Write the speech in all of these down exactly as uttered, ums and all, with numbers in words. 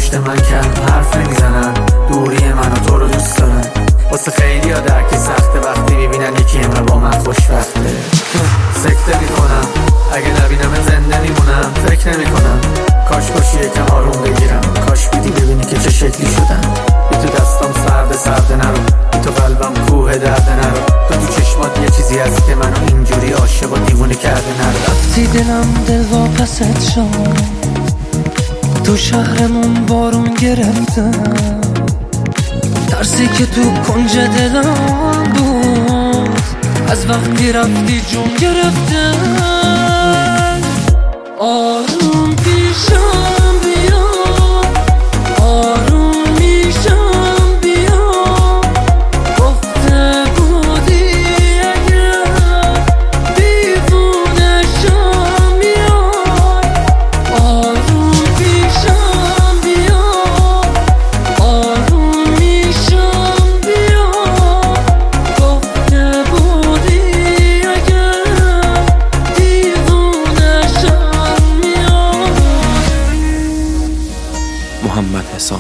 پشت من کم حرف نمیزنن، دوری من و تو رو دوست دارن. واسه خیلی ها درک سخته وقتی میبینن یکی امرا با من خوشبخته. سکته میکنم اگه نبینم زنده میمونم، فکر نمیکنم کاش باشی یکم آروم بگیرم. کاش بیدی ببینی که چه شکلی شدم. بی تو دستام سرد سرد نرو، بی تو قلبم کوه درد نرو. تو تو چشمات یه چیزی هست که منو اینجوری عاشق و دیوونه کرده نرو. رفتی دلم دل واپست شد، تو شهرمون بارون گرفتم، ترسی که تو کنج دلم بود از وقتی رفتی جون گرفتم. آروم پیشم بیا، آروم میشم بیا، گفته بودی اگر دیوونه شم میای. آروم پیشم بیا، آروم میشم بیا، گفته بودی اگر دیوونه شم میای. محمد حسام،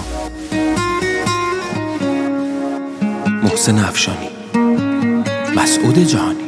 محسن افشانی، مسعود جهانی.